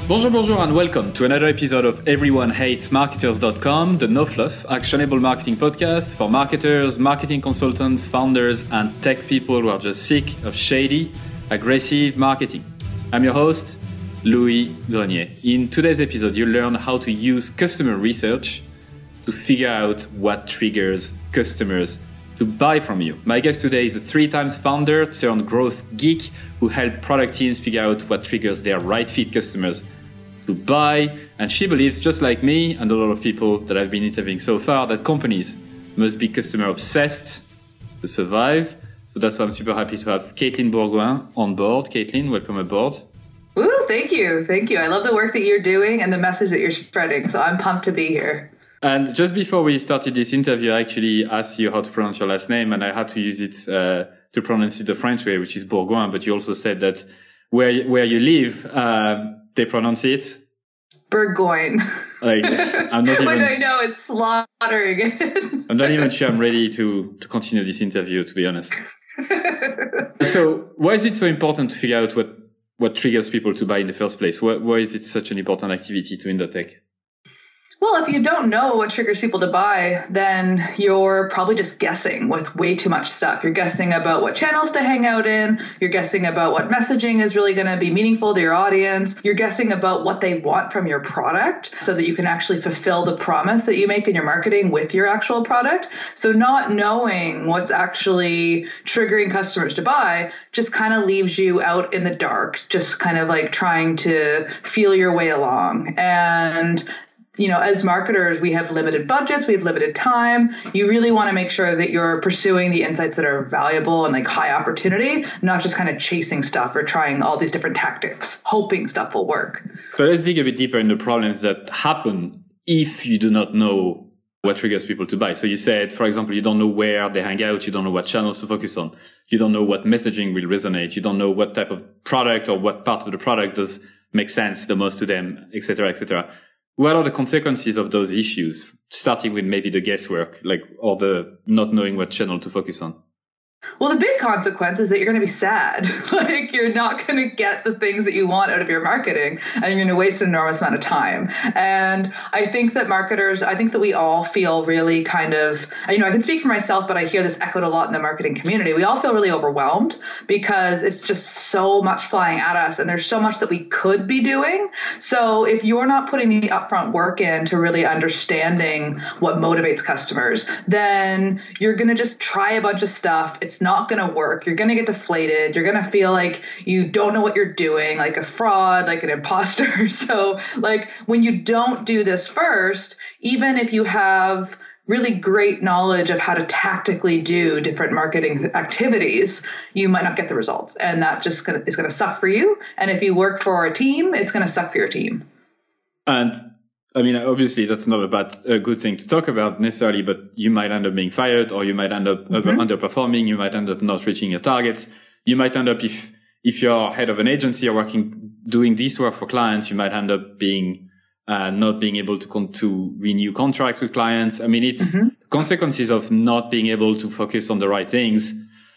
Bonjour, bonjour, and welcome to another episode of EveryoneHatesMarketers.com, the no-fluff, actionable marketing podcast for marketers, marketing consultants, founders, and tech people who are just sick of shady, aggressive marketing. I'm your host, Louis Grenier. In today's episode, you'll learn how to use customer research to figure out what triggers customers to buy from you. My guest today is a 3-time founder turned growth geek who helped product teams figure out what triggers their right fit customers to buy. And she believes, just like me and a lot of people that I've been interviewing so far, that companies must be customer obsessed to survive. So that's why I'm super happy to have Caitlin Bourgoin on board. Caitlin, welcome aboard. Ooh, thank you. Thank you. I love the work that you're doing and the message that you're spreading. So I'm pumped to be here. And just before we started this interview, I actually asked you how to pronounce your last name, and I had to use it to pronounce it the French way, which is Bourgoin. But you also said that where you live, they pronounce it Bourgoin. Like, I'm not even, which I know is slaughtering it. I'm not even sure I'm ready to continue this interview, to be honest. So why is it so important to figure out what triggers people to buy in the first place? Why is it such an important activity to undertake? Well, if you don't know what triggers people to buy, then you're probably just guessing with way too much stuff. You're guessing about what channels to hang out in. You're guessing about what messaging is really going to be meaningful to your audience. You're guessing about what they want from your product so that you can actually fulfill the promise that you make in your marketing with your actual product. So not knowing what's actually triggering customers to buy just kind of leaves you out in the dark, just kind of like trying to feel your way along. And as marketers, we have limited budgets, we have limited time. You really want to make sure that you're pursuing the insights that are valuable and like high opportunity, not just kind of chasing stuff or trying all these different tactics, hoping stuff will work. So let's dig a bit deeper in the problems that happen if you do not know what triggers people to buy. So you said, for example, you don't know where they hang out, you don't know what channels to focus on, you don't know what messaging will resonate, you don't know what type of product or what part of the product does make sense the most to them, et cetera, et cetera. What are the consequences of those issues, starting with maybe the guesswork, or the not knowing what channel to focus on? Well, the big consequence is that you're going to be sad. You're not going to get the things that you want out of your marketing, and you're going to waste an enormous amount of time. And I think that we all feel really kind of, I can speak for myself, but I hear this echoed a lot in the marketing community. We all feel really overwhelmed because it's just so much flying at us, and there's so much that we could be doing. So if you're not putting the upfront work in to really understanding what motivates customers, then you're going to just try a bunch of stuff. It's not going to work. You're going to get deflated. You're going to feel like you don't know what you're doing, like a fraud, like an imposter. So when you don't do this first, even if you have really great knowledge of how to tactically do different marketing activities, you might not get the results. And that just is going to suck for you. And if you work for a team, it's going to suck for your team. And obviously that's not a good thing to talk about necessarily, but you might end up being fired, or you might end up underperforming. You might end up not reaching your targets. You might end up, if you're head of an agency or doing this work for clients, you might end up being, not being able to renew contracts with clients. It's consequences of not being able to focus on the right things,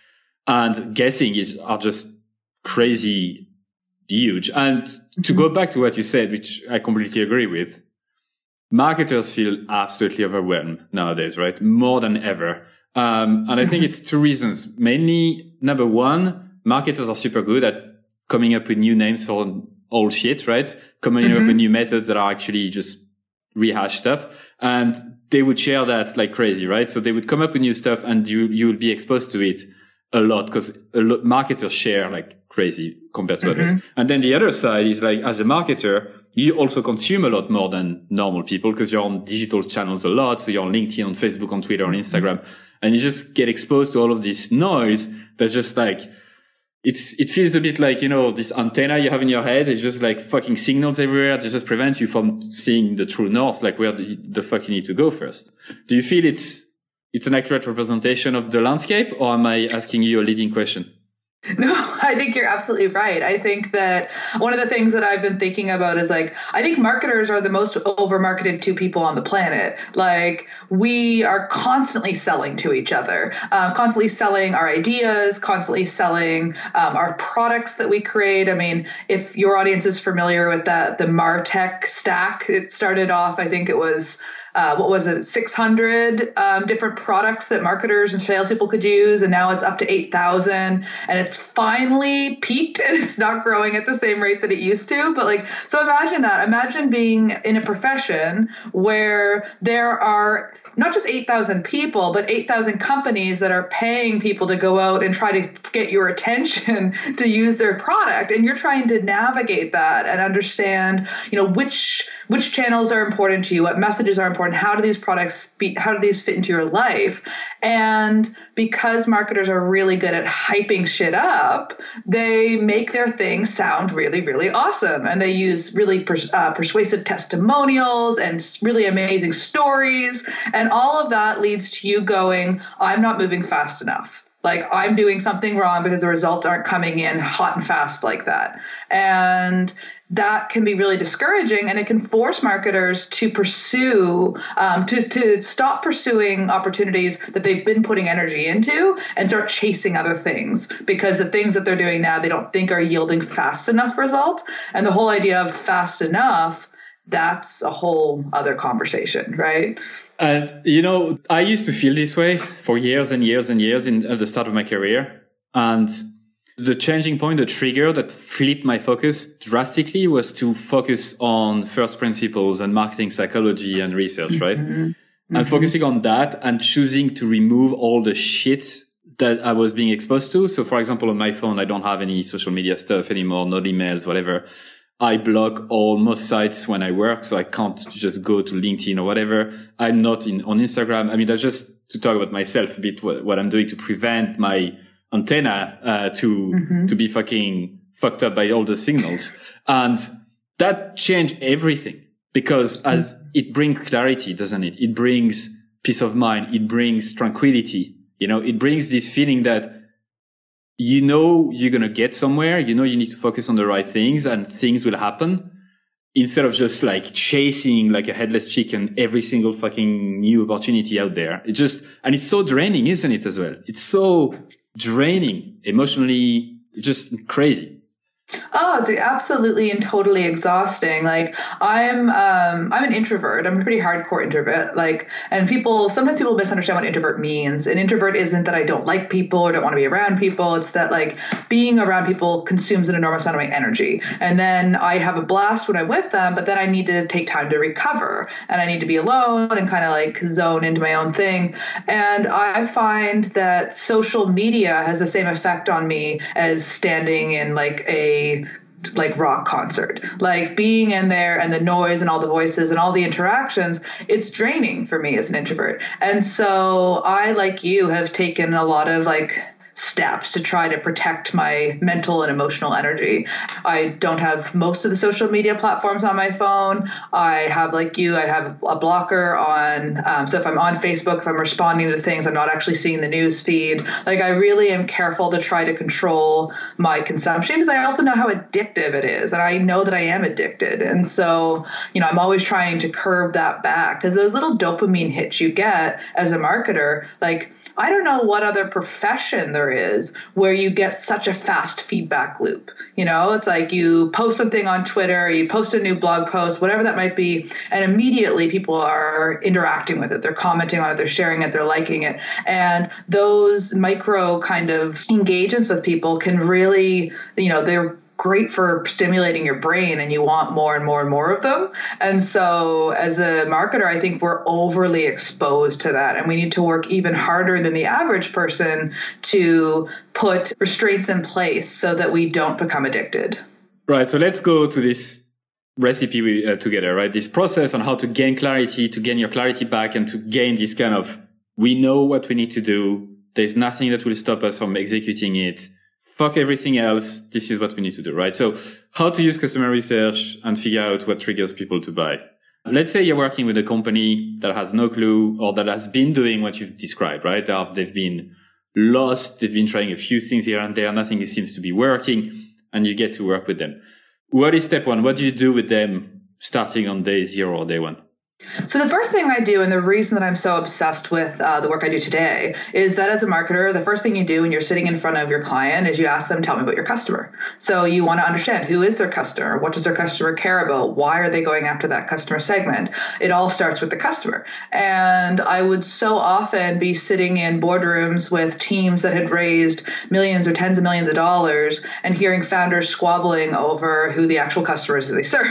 and guessing are just crazy huge. And to go back to what you said, which I completely agree with, marketers feel absolutely overwhelmed nowadays, right? More than ever. And I think it's 2 reasons. Mainly, number one, marketers are super good at coming up with new names for old shit, right? Coming up with new methods that are actually just rehash stuff. And they would share that like crazy, right? So they would come up with new stuff, and you will be exposed to it a lot because marketers share like crazy compared to others. And then the other side is as a marketer, you also consume a lot more than normal people because you're on digital channels a lot. So you're on LinkedIn, on Facebook, on Twitter, on Instagram, and you just get exposed to all of this noise that just it feels a bit like, this antenna you have in your head. It's just like fucking signals everywhere to just prevent you from seeing the true north, like where the fuck you need to go first. Do you feel it's an accurate representation of the landscape, or am I asking you a leading question? No, I think you're absolutely right. I think that one of the things that I've been thinking about is like, I think marketers are the most over marketed two people on the planet. Like, we are constantly selling to each other, constantly selling our ideas, constantly selling our products that we create. I mean, if your audience is familiar with the MarTech stack, it started off, I think it was what was it, 600 different products that marketers and salespeople could use. And now it's up to 8,000. And it's finally peaked and it's not growing at the same rate that it used to. But like, so imagine that. Imagine being in a profession where there are not just 8,000 people, but 8,000 companies that are paying people to go out and try to get your attention to use their product. And you're trying to navigate that and understand, which channels are important to you, what messages are important, how do these how do these fit into your life? And because marketers are really good at hyping shit up, they make their thing sound really, really awesome. And they use really persuasive testimonials and really amazing stories. And all of that leads to you going, I'm not moving fast enough. Like, I'm doing something wrong because the results aren't coming in hot and fast like that. And that can be really discouraging, and it can force marketers to pursue, to stop pursuing opportunities that they've been putting energy into and start chasing other things, because the things that they're doing now, they don't think are yielding fast enough results. And the whole idea of fast enough, that's a whole other conversation, right? And, I used to feel this way for years and years and years at the start of my career. And the changing point, the trigger that flipped my focus drastically was to focus on first principles and marketing psychology and research, right? Mm-hmm. And focusing on that and choosing to remove all the shit that I was being exposed to. So, for example, on my phone, I don't have any social media stuff anymore, no emails, whatever. I block all most sites when I work, so I can't just go to LinkedIn or whatever. I'm not on Instagram. I mean, that's just to talk about myself a bit, what I'm doing to prevent my antenna to be fucking fucked up by all the signals. And that changed everything, because as it brings clarity, doesn't it? It brings peace of mind. It brings tranquility. It brings this feeling that you're going to get somewhere, you need to focus on the right things and things will happen, instead of just like chasing like a headless chicken every single fucking new opportunity out there. And it's so draining, isn't it, as well? It's so draining emotionally, just crazy. Oh, it's absolutely and totally exhausting. Like, I'm an introvert. I'm a pretty hardcore introvert. Like, and sometimes people misunderstand what introvert means. An introvert isn't that I don't like people or don't want to be around people. It's that like being around people consumes an enormous amount of my energy. And then I have a blast when I'm with them, but then I need to take time to recover and I need to be alone and kind of like zone into my own thing. And I find that social media has the same effect on me as standing in like a rock concert, like being in there and the noise and all the voices and all the interactions, it's draining for me as an introvert. And so I, like you, have taken a lot of like steps to try to protect my mental and emotional energy. I don't have most of the social media platforms on my phone. I have, like you, I have a blocker on. So if I'm on Facebook, if I'm responding to things, I'm not actually seeing the news feed. Like, I really am careful to try to control my consumption, because I also know how addictive it is. And I know that I am addicted. And so, I'm always trying to curb that back, because those little dopamine hits you get as a marketer, like, I don't know what other profession there is where you get such a fast feedback loop. It's like you post something on Twitter, you post a new blog post, whatever that might be, and immediately people are interacting with it. They're commenting on it, they're sharing it, they're liking it. And those micro kind of engagements with people can really, they're great for stimulating your brain, and you want more and more and more of them. And so as a marketer, I think we're overly exposed to that, and we need to work even harder than the average person to put restraints in place so that we don't become addicted. Right. So let's go to this recipe together, right? This process on how to gain clarity, to gain your clarity back, and to gain this kind of, we know what we need to do. There's nothing that will stop us from executing it. Fuck everything else. This is what we need to do, right? So how to use customer research and figure out what triggers people to buy. Let's say you're working with a company that has no clue, or that has been doing what you've described, right? They've been lost. They've been trying a few things here and there. Nothing seems to be working, and you get to work with them. What is step one? What do you do with them starting on day 0 or day 1? So the first thing I do, and the reason that I'm so obsessed with the work I do today, is that as a marketer, the first thing you do when you're sitting in front of your client is you ask them, tell me about your customer. So you want to understand, who is their customer? What does their customer care about? Why are they going after that customer segment? It all starts with the customer. And I would so often be sitting in boardrooms with teams that had raised millions or tens of millions of dollars and hearing founders squabbling over who the actual customers that they serve.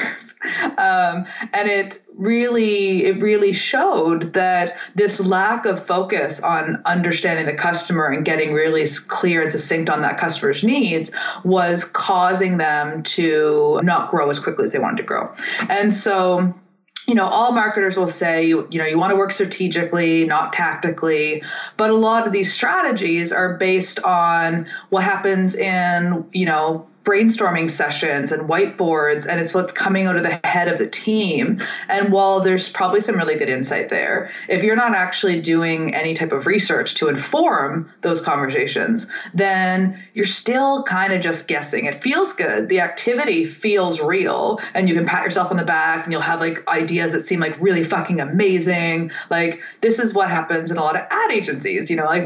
And it really showed that this lack of focus on understanding the customer and getting really clear and succinct on that customer's needs was causing them to not grow as quickly as they wanted to grow. And so, all marketers will say, you want to work strategically, not tactically. But a lot of these strategies are based on what happens in, brainstorming sessions and whiteboards, and it's what's coming out of the head of the team. And while there's probably some really good insight there, if you're not actually doing any type of research to inform those conversations, then you're still kind of just guessing. It feels good. The activity feels real, and you can pat yourself on the back and you'll have like ideas that seem like really fucking amazing. Like, this is what happens in a lot of ad agencies.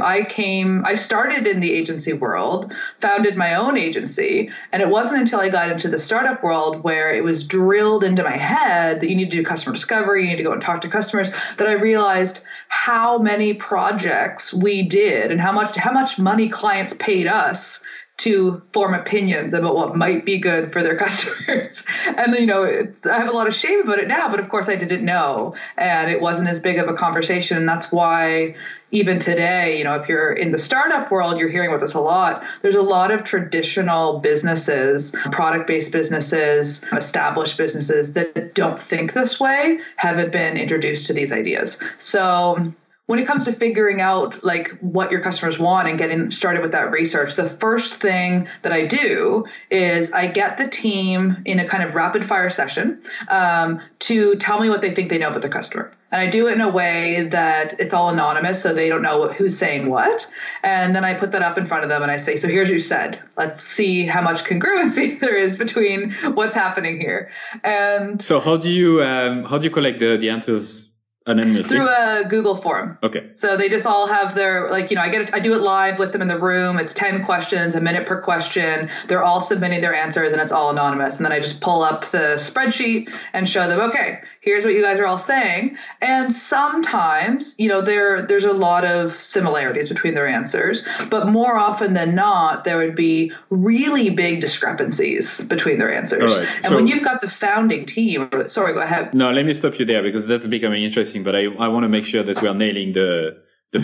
I started in the agency world, founded my own agency. And it wasn't until I got into the startup world where it was drilled into my head that you need to do customer discovery, you need to go and talk to customers, that I realized how many projects we did and how much money clients paid us to form opinions about what might be good for their customers. And, I have a lot of shame about it now, but of course I didn't know. And it wasn't as big of a conversation. And that's why even today, if you're in the startup world, you're hearing about this a lot. There's a lot of traditional businesses, product-based businesses, established businesses that don't think this way, haven't been introduced to these ideas. So when it comes to figuring out like what your customers want and getting started with that research, the first thing that I do is I get the team in a kind of rapid fire session to tell me what they think they know about their customer. And I do it in a way that it's all anonymous, so they don't know who's saying what. And then I put that up in front of them and I say, so here's what you said. Let's see how much congruency there is between what's happening here. And so how do you collect the answers? Anonymously? Through a Google form. Okay. So they just all have their, I do it live with them in the room. It's 10 questions, a minute per question. They're all submitting their answers and it's all anonymous. And then I just pull up the spreadsheet and show them, okay, here's what you guys are all saying. And sometimes, there's a lot of similarities between their answers, but more often than not, there would be really big discrepancies between their answers. All right. And when you've got the founding team, sorry, go ahead. No, let me stop you there because that's becoming interesting. But I want to make sure that we are nailing the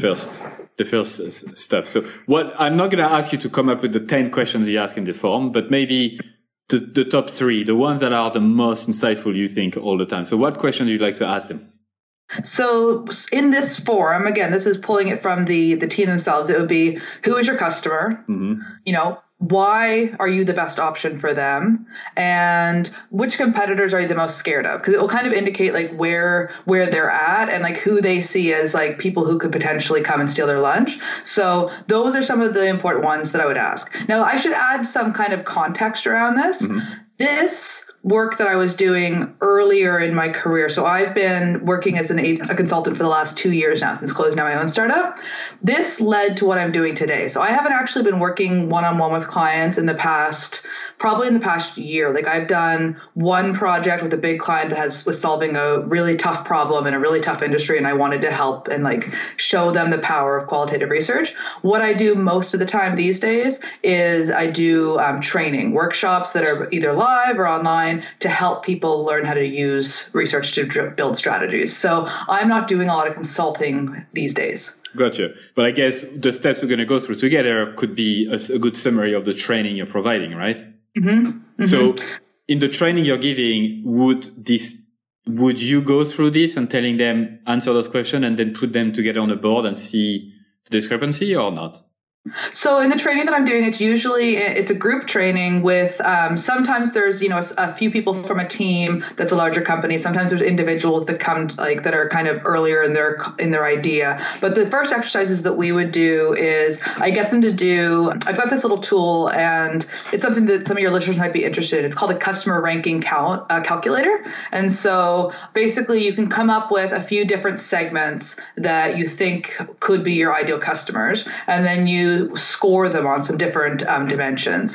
first stuff. So I'm not going to ask you to come up with the 10 questions you ask in the form, but maybe the top 3, the ones that are the most insightful you think all the time. So what question do you like to ask them? So in this forum, again, this is pulling it from the team themselves. It would be, who is your customer? Mm-hmm. Why are you the best option for them? And which competitors are you the most scared of? Because it will kind of indicate like where they're at and like who they see as like people who could potentially come and steal their lunch. So those are some of the important ones that I would ask. Now, I should add some kind of context around this. Mm-hmm. This work that I was doing earlier in my career. So I've been working as a consultant for the last 2 years now, since closing down my own startup. This led to what I'm doing today. So I haven't actually been working one-on-one with clients probably in the past year. Like I've done one project with a big client that was solving a really tough problem in a really tough industry, and I wanted to help and like show them the power of qualitative research. What I do most of the time these days is I do training workshops that are either live or online to help people learn how to use research to build strategies. So I'm not doing a lot of consulting these days. Gotcha. But I guess the steps we're going to go through together could be a good summary of the training you're providing, right? Mm-hmm. Mm-hmm. So in the training you're giving, would you go through this and telling them answer those questions and then put them together on a board and see the discrepancy or not? So in the training that I'm doing, it's a group training with sometimes there's a few people from a team that's a larger company. Sometimes there's individuals that come like that are kind of earlier in their idea. But the first exercises that we would do is I've got this little tool, and it's something that some of your listeners might be interested in. It's called a customer ranking calculator. And so basically you can come up with a few different segments that you think could be your ideal customers, and then you score them on some different dimensions.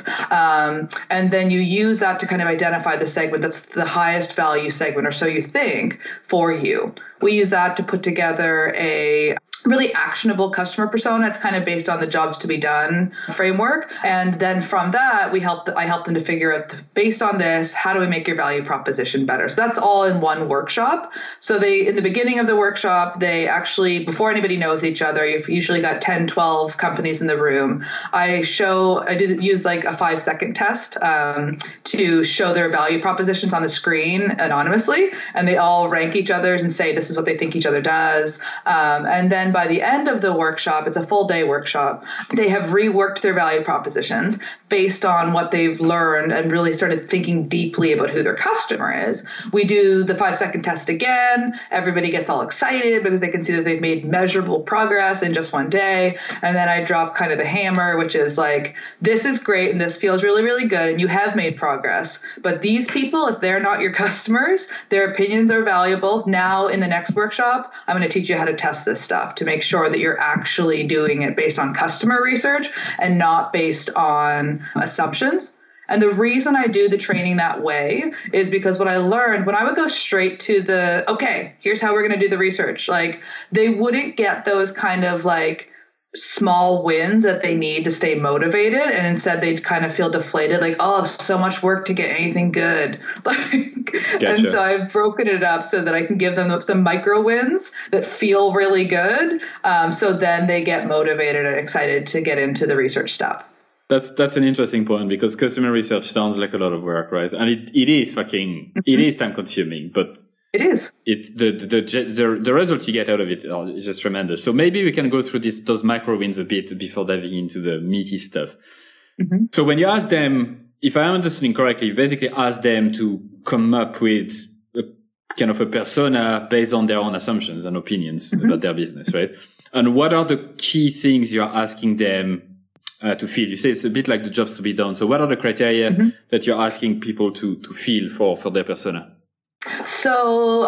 And then you use that to kind of identify the segment that's the highest value segment, or so you think, for you. We use that to put together a really actionable customer persona. It's kind of based on the jobs to be done framework. And then from that, I help them to figure out, based on this, how do we make your value proposition better? So that's all in one workshop. So in the beginning of the workshop, they actually, before anybody knows each other, you've usually got 10, 12 companies in the room. I did use like a 5-second test to show their value propositions on the screen anonymously. And they all rank each other's and say, this is what they think each other does. And then by the end of the workshop, it's a full day workshop, they have reworked their value propositions based on what they've learned and really started thinking deeply about who their customer is. We do the 5-second test again. Everybody gets all excited because they can see that they've made measurable progress in just one day. And then I drop kind of the hammer, which is like, this is great and this feels really, really good and you have made progress. But these people, if they're not your customers, their opinions are valuable. Now in the next workshop, I'm going to teach you how to test this stuff to make sure that you're actually doing it based on customer research and not based on assumptions. And the reason I do the training that way is because what I learned when I would go straight to okay, here's how we're going to do the research. Like they wouldn't get those kind of like small wins that they need to stay motivated. And instead they'd kind of feel deflated, like, oh, so much work to get anything good. Gotcha. And so I've broken it up so that I can give them some micro wins that feel really good. So then they get motivated and excited to get into the research stuff. That's an interesting point, because customer research sounds like a lot of work, right? And it is it is time consuming, but it is. It's the result you get out of it is just tremendous. So maybe we can go through those micro wins a bit before diving into the meaty stuff. Mm-hmm. So when you ask them, if I'm understanding correctly, you basically ask them to come up with a kind of a persona based on their own assumptions and opinions mm-hmm. about their business, right? And what are the key things you're asking them to feel? You say it's a bit like the jobs to be done. So what are the criteria mm-hmm. that you're asking people to feel for their persona? So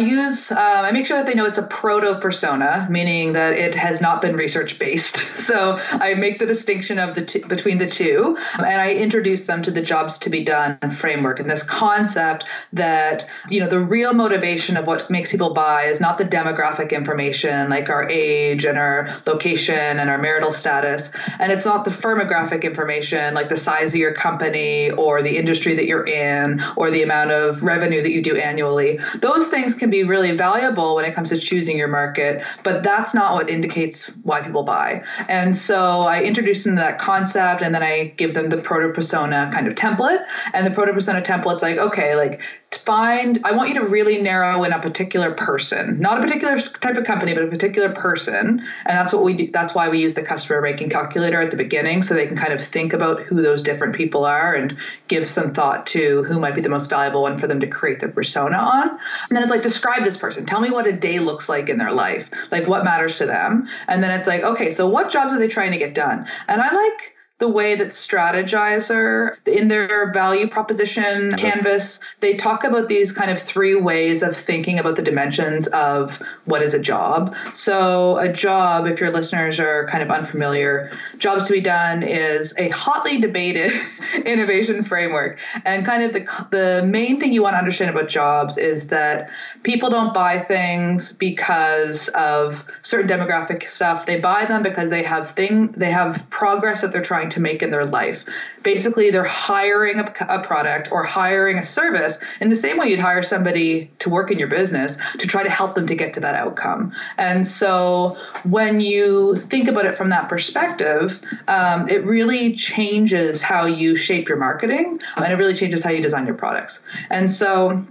I make sure that they know it's a proto-persona, meaning that it has not been research-based. So I make the distinction of between the two, and I introduce them to the jobs to be done framework and this concept that, the real motivation of what makes people buy is not the demographic information like our age and our location and our marital status. And it's not the firmographic information like the size of your company or the industry that you're in or the amount of revenue that you do annually. Those things can be really valuable when it comes to choosing your market, but that's not what indicates why people buy. And so I introduce them to that concept, and then I give them the proto-persona kind of template. And the proto-persona template's like, okay, like I want you to really narrow in a particular person, not a particular type of company, but a particular person. And that's what we do. That's why we use the customer ranking calculator at the beginning, so they can kind of think about who those different people are and give some thought to who might be the most valuable one for them to create their persona on. And then it's like, describe this person. Tell me what a day looks like in their life, like what matters to them. And then it's like, okay, so what jobs are they trying to get done? And I like the way that Strategyzer in their value proposition canvas, they talk about these kind of 3 ways of thinking about the dimensions of what is a job. So a job, if your listeners are kind of unfamiliar, jobs to be done is a hotly debated innovation framework. And kind of the main thing you want to understand about jobs is that people don't buy things because of certain demographic stuff. They buy them because they have progress that they're trying to make in their life. Basically, they're hiring a product or hiring a service in the same way you'd hire somebody to work in your business to try to help them to get to that outcome. And so when you think about it from that perspective, it really changes how you shape your marketing, and it really changes how you design your products. And so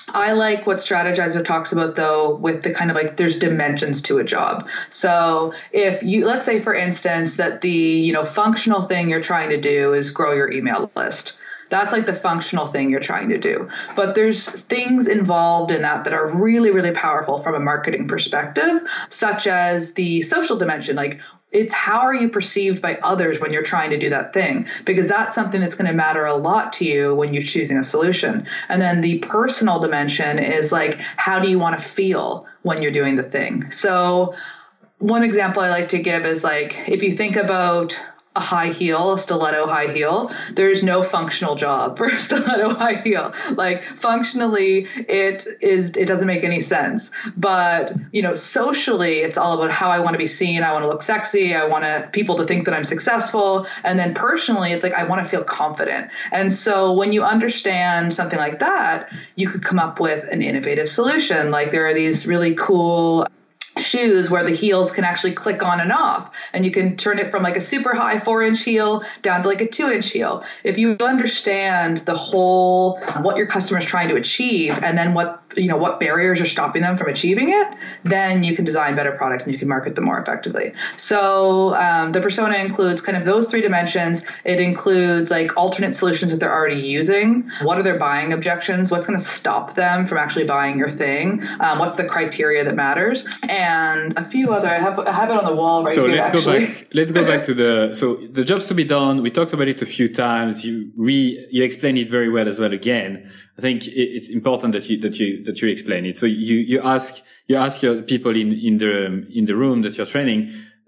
I like what Strategizer talks about, though, with the kind of like there's dimensions to a job. So if you, let's say, for instance, that the, functional thing you're trying to do is grow your email list. That's like the functional thing you're trying to do. But there's things involved in that are really, really powerful from a marketing perspective, such as the social dimension. Like, it's how are you perceived by others when you're trying to do that thing? Because that's something that's going to matter a lot to you when you're choosing a solution. And then the personal dimension is like, how do you want to feel when you're doing the thing? So one example I like to give is like, if you think about a high heel, a stiletto high heel, there's no functional job for a stiletto high heel. Like, functionally, it doesn't make any sense. But, socially, it's all about how I want to be seen. I want to look sexy. I want people to think that I'm successful. And then personally, it's like, I want to feel confident. And so when you understand something like that, you could come up with an innovative solution. Like, there are these really cool shoes where the heels can actually click on and off, and you can turn it from like a super high 4-inch heel down to like a 2-inch heel. If you understand the whole, what your customer is trying to achieve, and then what barriers are stopping them from achieving it, then you can design better products and you can market them more effectively. So the persona includes kind of those 3 dimensions. It includes like alternate solutions that they're already using. What are their buying objections? What's going to stop them from actually buying your thing? What's the criteria that matters? And a few other, I have it on the wall right here. Let's go back to the jobs to be done. We talked about it a few times. You explained it very well as well. Again, I think it's important that you explain it. So you ask your people in the room that you're training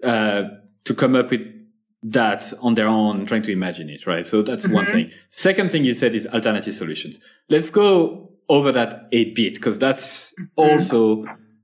to come up with that on their own, trying to imagine it, right? So that's one thing. Second thing you said is alternative solutions. Let's go over that a bit, because that's also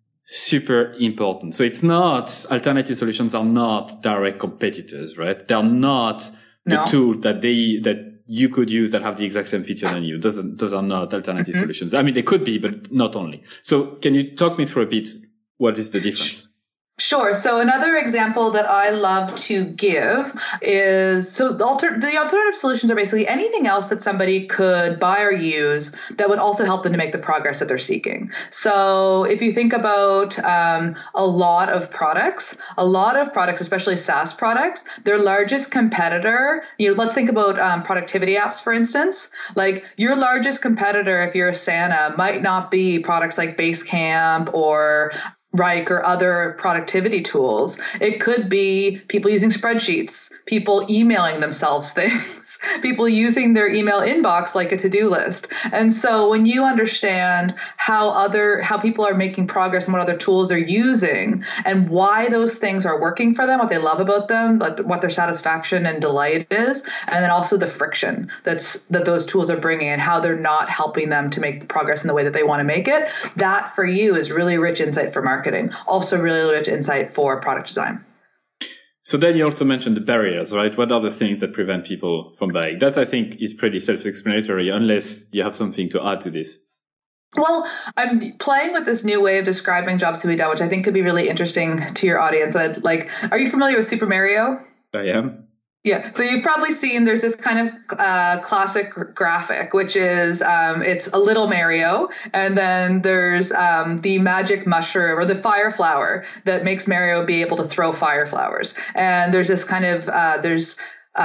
super important. So it's not, alternative solutions are not direct competitors, right? They're not the tool that you could use that have the exact same feature than you. Those are not alternative solutions. I mean, they could be, but not only. So can you talk me through a bit? What is the difference? Sure. So another example that I love to give is, so the alternative solutions are basically anything else that somebody could buy or use that would also help them to make the progress that they're seeking. So if you think about a lot of products, especially SaaS products, their largest competitor, let's think about productivity apps, for instance. Like, your largest competitor, if you're Asana, might not be products like Basecamp or Wrike or other productivity tools. It could be people using spreadsheets, people emailing themselves things, people using their email inbox like a to-do list. And so when you understand how people are making progress and what other tools they're using and why those things are working for them, what they love about them, what their satisfaction and delight is, and then also the friction that those tools are bringing and how they're not helping them to make the progress in the way that they want to make it, that for you is really rich insight for marketing. Also really rich insight for product design. So then you also mentioned the barriers, right? What are the things that prevent people from buying? That, I think, is pretty self-explanatory, unless you have something to add to this. Well, I'm playing with this new way of describing jobs to be done, which I think could be really interesting to your audience. Are you familiar with Super Mario? I am. Yeah, so you've probably seen there's this kind of classic graphic, which is it's a little Mario, and then there's the magic mushroom or the fire flower that makes Mario be able to throw fire flowers. And there's this kind of there's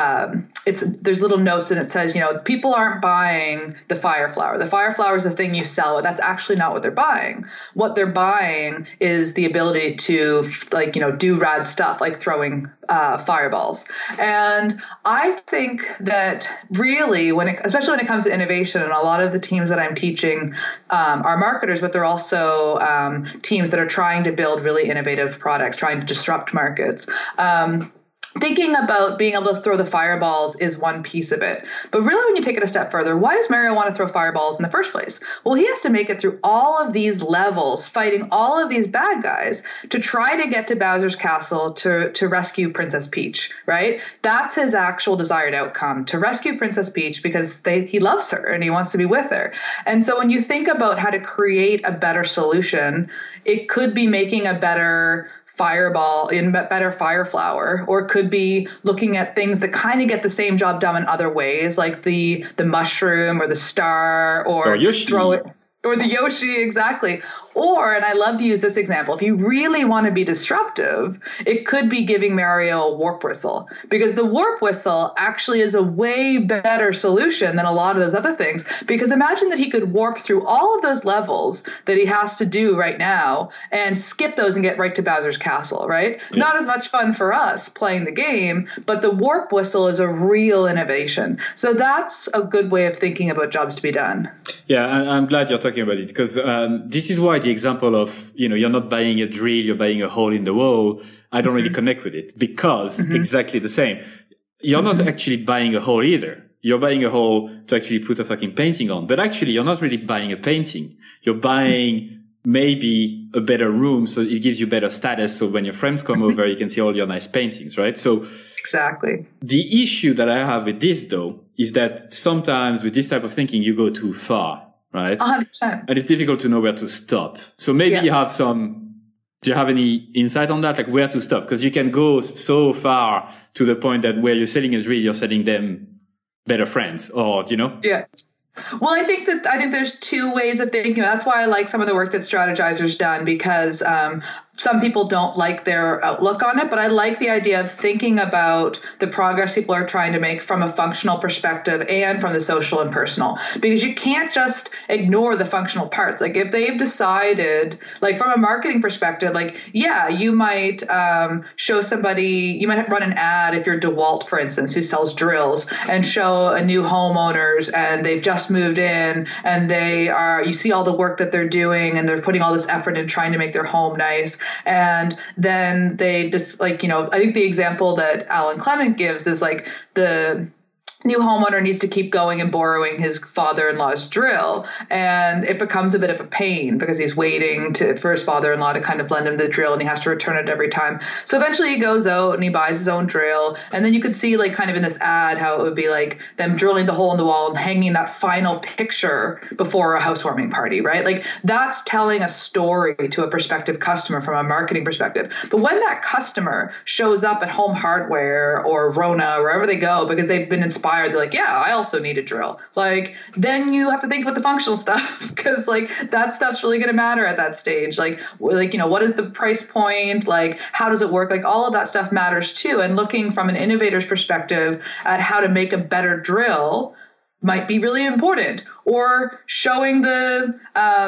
little notes, and it says, people aren't buying the fire flower. The fire flower is the thing you sell. That's actually not what they're buying. What they're buying is the ability to do rad stuff like throwing fireballs. And I think that really, especially when it comes to innovation, and a lot of the teams that I'm teaching are marketers, but they're also teams that are trying to build really innovative products, trying to disrupt markets. Thinking about being able to throw the fireballs is one piece of it. But really, when you take it a step further, why does Mario want to throw fireballs in the first place? Well, he has to make it through all of these levels, fighting all of these bad guys to try to get to Bowser's castle to rescue Princess Peach, right? That's his actual desired outcome, to rescue Princess Peach because he loves her and he wants to be with her. And so when you think about how to create a better solution, it could be making a better fireball in better fire flower, or it could be looking at things that kind of get the same job done in other ways, like the mushroom or the star or Yoshi. throw it. or the Yoshi, exactly. Or, and I love to use this example, if you really want to be disruptive, it could be giving Mario a warp whistle, because the warp whistle actually is a way better solution than a lot of those other things. Because imagine that he could warp through all of those levels that he has to do right now and skip those and get right to Bowser's Castle, right? Yeah. Not as much fun for us playing the game, but the warp whistle is a real innovation. So that's a good way of thinking about jobs to be done. Yeah, I'm glad you're talking about it, because this is why the example of, you're not buying a drill, you're buying a hole in the wall, I don't really connect with it, because exactly the same. You're not actually buying a hole either. You're buying a hole to actually put a fucking painting on, but actually you're not really buying a painting. You're buying maybe a better room, so it gives you better status. So when your friends come over, you can see all your nice paintings, right? So exactly. The issue that I have with this, though, is that sometimes with this type of thinking, you go too far, right? 100%. And it's difficult to know where to stop. So maybe you have do you have any insight on that? Like where to stop? Because you can go so far to the point that where you're selling a drill, you're selling them better friends, or, Yeah. Well, I think there's two ways of thinking. That's why I like some of the work that Strategizer's done, because some people don't like their outlook on it, but I like the idea of thinking about the progress people are trying to make from a functional perspective and from the social and personal, because you can't just ignore the functional parts. Like if they've decided, like from a marketing perspective, like, yeah, you might show somebody, you might run an ad if you're DeWalt, for instance, who sells drills, and show a new homeowners and they've just moved in and you see all the work that they're doing and they're putting all this effort in trying to make their home nice. And then they just I think the example that Alan Clement gives is like the new homeowner needs to keep going and borrowing his father-in-law's drill, and it becomes a bit of a pain because he's waiting for his father-in-law to kind of lend him the drill, and he has to return it every time. So eventually he goes out and he buys his own drill, and then you could see like kind of in this ad how it would be like them drilling the hole in the wall and hanging that final picture before a housewarming party, right? Like that's telling a story to a prospective customer from a marketing perspective. But when that customer shows up at Home Hardware or Rona, wherever they go, because they've been inspired, they're like, yeah, I also need a drill. Like, then you have to think about the functional stuff, because like that stuff's really going to matter at that stage. Like, what is the price point? Like, how does it work? Like, all of that stuff matters too. And looking from an innovator's perspective at how to make a better drill might be really important. Or showing the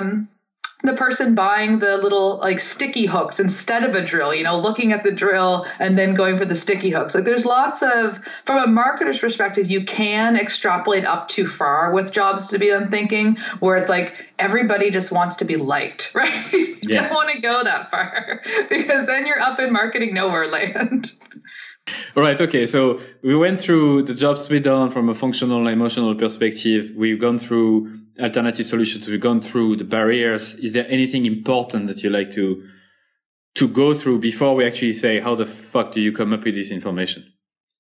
person buying the little like sticky hooks instead of a drill, looking at the drill and then going for the sticky hooks. Like there's lots of, from a marketer's perspective, you can extrapolate up too far with jobs to be done thinking, where it's like everybody just wants to be liked, right? You don't want to go that far, because then you're up in marketing nowhere land. All right. Okay. So we went through the jobs to be done from a functional and emotional perspective. We've gone through alternative solutions. We've gone through the barriers. Is there anything important that you like to go through before we actually say, how the fuck do you come up with this information?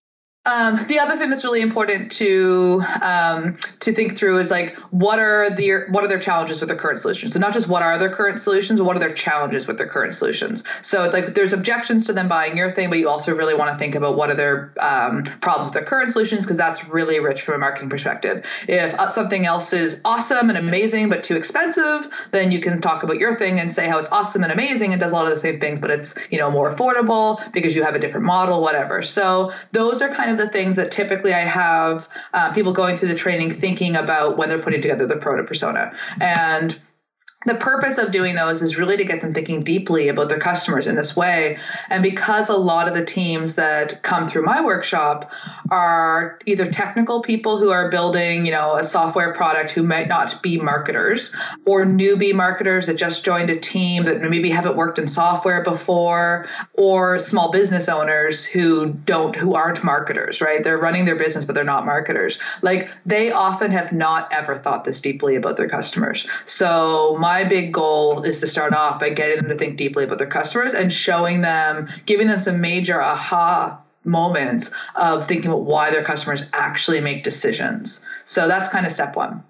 The other thing that's really important to think through is like, what are their challenges with their current solutions? So not just what are their current solutions, but what are their challenges with their current solutions? So it's like there's objections to them buying your thing, but you also really want to think about what are their problems with their current solutions, because that's really rich from a marketing perspective. If something else is awesome and amazing but too expensive, then you can talk about your thing and say how it's awesome and amazing and does a lot of the same things, but it's more affordable because you have a different model, whatever. So those are kind of the things that typically I have people going through the training thinking about when they're putting together the proto persona. And the purpose of doing those is really to get them thinking deeply about their customers in this way. And because a lot of the teams that come through my workshop are either technical people who are building, a software product who might not be marketers, or newbie marketers that just joined a team that maybe haven't worked in software before, or small business owners who aren't marketers, right? They're running their business, but they're not marketers. Like they often have not ever thought this deeply about their customers. So my big goal is to start off by getting them to think deeply about their customers and giving them some major aha moments of thinking about why their customers actually make decisions. So that's kind of step one.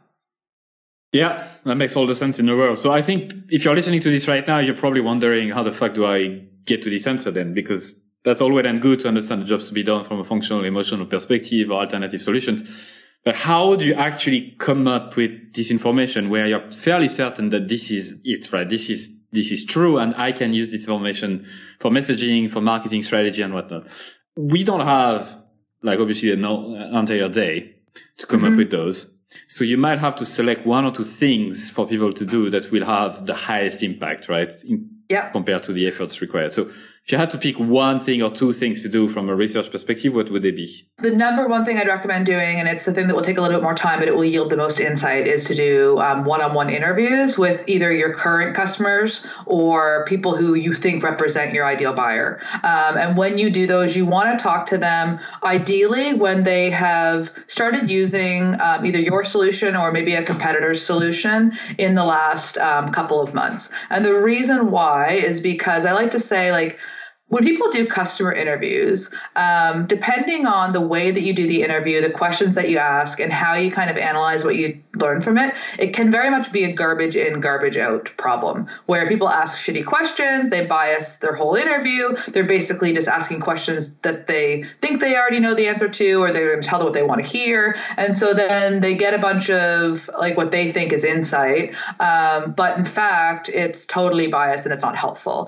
Yeah, that makes all the sense in the world. So I think if you're listening to this right now, you're probably wondering, how the fuck do I get to this answer then? Because that's all well and good to understand the jobs to be done from a functional, emotional perspective or alternative solutions. But how do you actually come up with this information where you're fairly certain that this is it, right? This is true, and I can use this information for messaging, for marketing strategy and whatnot. We don't have, like, obviously an entire day to come up with those. So you might have to select one or two things for people to do that will have the highest impact, right? Compared to the efforts required. So if you had to pick one thing or two things to do from a research perspective, what would they be? The number one thing I'd recommend doing, and it's the thing that will take a little bit more time, but it will yield the most insight, is to do one-on-one interviews with either your current customers or people who you think represent your ideal buyer. And when you do those, you want to talk to them ideally when they have started using either your solution or maybe a competitor's solution in the last couple of months. And the reason why is because I like to say, like, when people do customer interviews, depending on the way that you do the interview, the questions that you ask, and how you kind of analyze what you learn from it, it can very much be a garbage in, garbage out problem where people ask shitty questions, they bias their whole interview, they're basically just asking questions that they think they already know the answer to, or they're going to tell them what they want to hear. And so then they get a bunch of like what they think is insight, but in fact, it's totally biased and it's not helpful.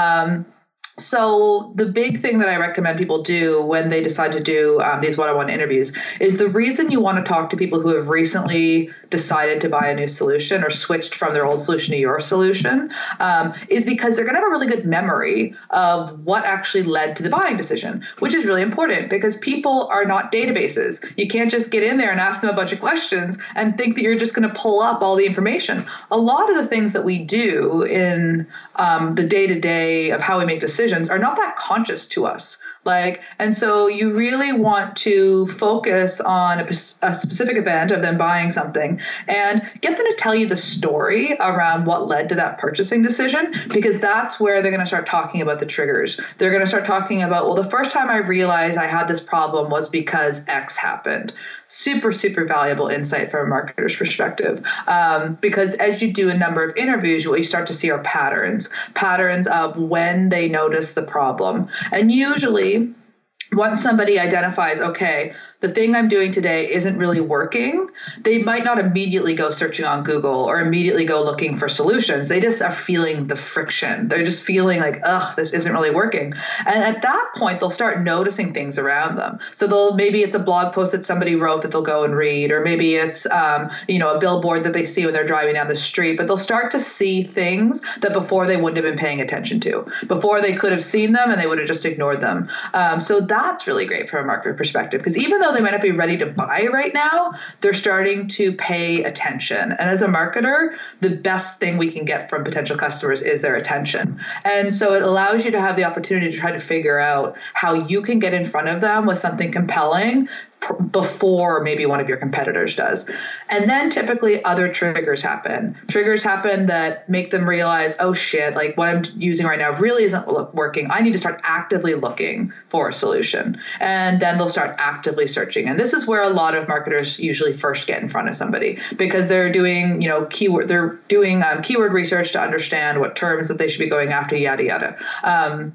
So the big thing that I recommend people do when they decide to do these one-on-one interviews is the reason you want to talk to people who have recently decided to buy a new solution or switched from their old solution to your solution is because they're going to have a really good memory of what actually led to the buying decision, which is really important because people are not databases. You can't just get in there and ask them a bunch of questions and think that you're just going to pull up all the information. A lot of the things that we do in the day-to-day of how we make decisions are not that conscious to us. And so you really want to focus on a specific event of them buying something and get them to tell you the story around what led to that purchasing decision, because that's where they're going to start talking about the triggers. They're going to start talking about, well, the first time I realized I had this problem was because X happened. Super, super valuable insight from a marketer's perspective. Because as you do a number of interviews, what you start to see are patterns of when they notice the problem. And usually, once somebody identifies, okay, the thing I'm doing today isn't really working, they might not immediately go searching on Google or immediately go looking for solutions. They just are feeling the friction. They're just feeling like, this isn't really working. And at that point, they'll start noticing things around them. So maybe it's a blog post that somebody wrote that they'll go and read, or maybe it's a billboard that they see when they're driving down the street. But they'll start to see things that before they wouldn't have been paying attention to. Before they could have seen them and they would have just ignored them. So that's really great from a marketer perspective, because even though they might not be ready to buy right now, they're starting to pay attention. And as a marketer, the best thing we can get from potential customers is their attention. And so it allows you to have the opportunity to try to figure out how you can get in front of them with something compelling before maybe one of your competitors does. And then typically other triggers happen. Triggers happen that make them realize, oh shit, like what I'm using right now really isn't working. I need to start actively looking for a solution. And then they'll start actively searching. And this is where a lot of marketers usually first get in front of somebody, because they're doing, keyword research to understand what terms that they should be going after, yada, yada.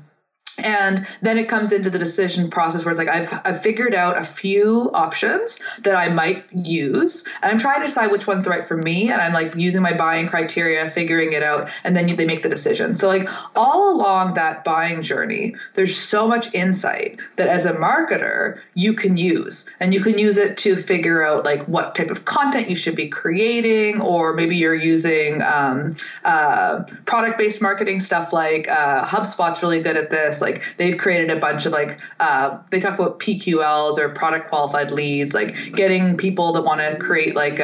And then it comes into the decision process where it's like, I've figured out a few options that I might use, and I'm trying to decide which one's right for me. And I'm like using my buying criteria, figuring it out, and then they make the decision. So like all along that buying journey, there's so much insight that as a marketer you can use, and you can use it to figure out like what type of content you should be creating, or maybe you're using product-based marketing stuff like HubSpot's really good at this. Like they've created a bunch of they talk about PQLs or product qualified leads, like getting people that want to create like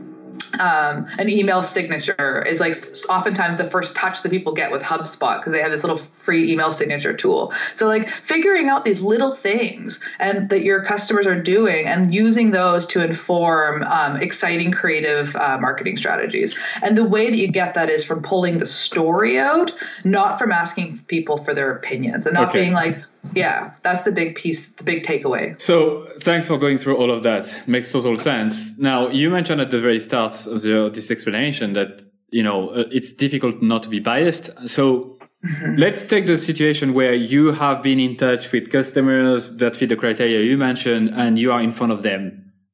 an email signature is like oftentimes the first touch that people get with HubSpot, because they have this little free email signature tool. So like figuring out these little things and that your customers are doing and using those to inform exciting creative marketing strategies. And the way that you get that is from pulling the story out, not from asking people for their opinions, and not being like, yeah, that's the big piece, the big takeaway. So thanks for going through all of that. Makes total sense. Now, you mentioned at the very start of this explanation that, it's difficult not to be biased. So let's take the situation where you have been in touch with customers that fit the criteria you mentioned, and you are in front of them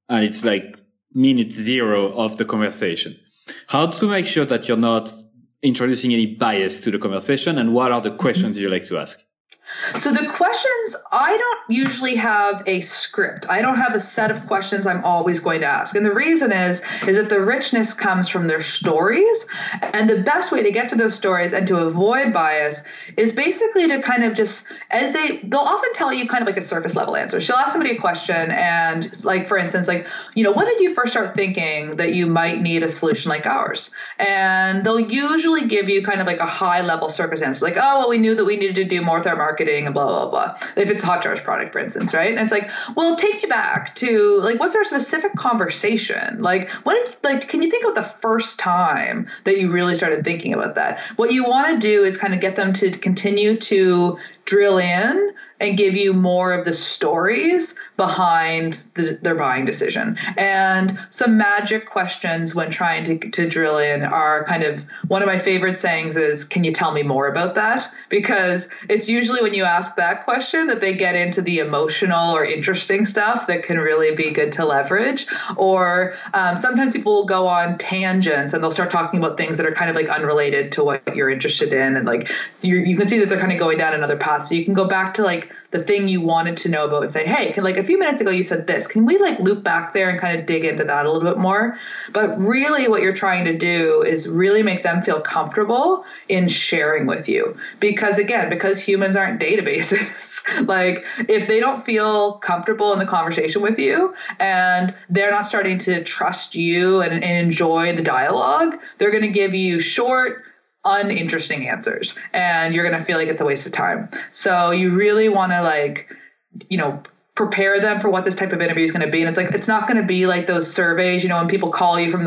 and it's like minute zero of the conversation. How to make sure that you're not introducing any bias to the conversation, and what are the questions you like to ask? So the questions, I don't usually have a script. I don't have a set of questions I'm always going to ask. And the reason is that the richness comes from their stories. And the best way to get to those stories and to avoid bias is basically to kind of just, they'll often tell you kind of like a surface level answer. She'll ask somebody a question and like, for instance, like, when did you first start thinking that you might need a solution like ours? And they'll usually give you kind of like a high level surface answer, like, oh, well, we knew that we needed to do more with our marketing and blah, blah, blah. If it's a Hotjar's product, for instance, right? And it's like, well, take me back to like, what's our specific conversation? Like, can you think of the first time that you really started thinking about that? What you want to do is kind of get them to continue to drill in and give you more of the stories behind their buying decision. And some magic questions when trying to drill in are kind of, one of my favorite sayings is, can you tell me more about that? Because it's usually when you ask that question that they get into the emotional or interesting stuff that can really be good to leverage. Or sometimes people will go on tangents and they'll start talking about things that are kind of like unrelated to what you're interested in. And like you can see that they're kind of going down another path. So you can go back to like the thing you wanted to know about and say, hey, like a few minutes ago you said this. Can we like loop back there and kind of dig into that a little bit more? But really what you're trying to do is really make them feel comfortable in sharing with you. Because again, because humans aren't databases, like if they don't feel comfortable in the conversation with you and they're not starting to trust you and enjoy the dialogue, they're going to give you short, uninteresting answers, and you're going to feel like it's a waste of time. So you really want to prepare them for what this type of interview is going to be. And it's like, it's not going to be like those surveys, when people call you from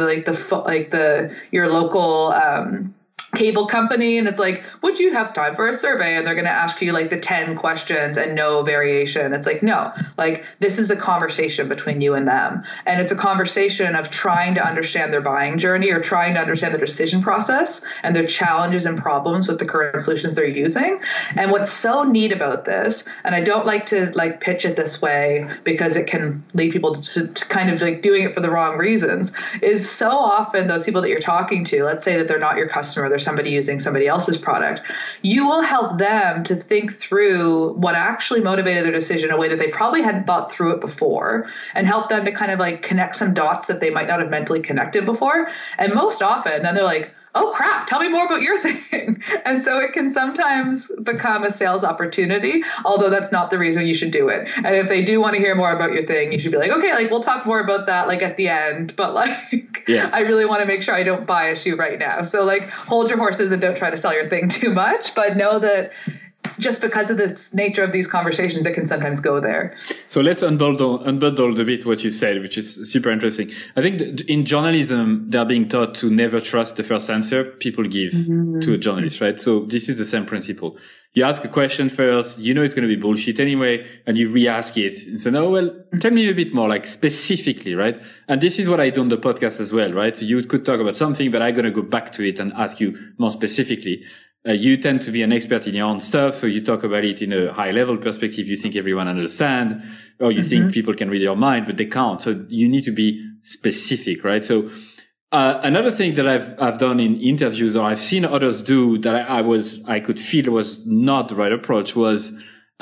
your local, cable company, and it's like, would you have time for a survey? And they're going to ask you like the 10 questions and no variation. It's like, no, like this is a conversation between you and them. And it's a conversation of trying to understand their buying journey or trying to understand their decision process and their challenges and problems with the current solutions they're using. And what's so neat about this, and I don't like to like pitch it this way because it can lead people to kind of like doing it for the wrong reasons, is so often those people that you're talking to, let's say that they're not your customer, they're somebody using somebody else's product, you will help them to think through what actually motivated their decision in a way that they probably hadn't thought through it before, and help them to kind of like connect some dots that they might not have mentally connected before. And most often then they're like, oh crap, tell me more about your thing. And so it can sometimes become a sales opportunity, although that's not the reason you should do it. And if they do want to hear more about your thing, you should be like, okay, like we'll talk more about that like at the end, but like, yeah, I really want to make sure I don't bias you right now. So like hold your horses and don't try to sell your thing too much, but know that just because of the nature of these conversations, it can sometimes go there. So let's unbundle a bit what you said, which is super interesting. I think in journalism, they're being taught to never trust the first answer people give to a journalist, right? So this is the same principle. You ask a question first, it's going to be bullshit anyway, and you re-ask it. And so, no, well, tell me a bit more, like specifically, right? And this is what I do on the podcast as well, right? So you could talk about something, but I'm going to go back to it and ask you more specifically. You tend to be an expert in your own stuff, so you talk about it in a high-level perspective. You think everyone understands, or you think people can read your mind, but they can't. So you need to be specific, right? So another thing that I've done in interviews, or I've seen others do, that I could feel was not the right approach, was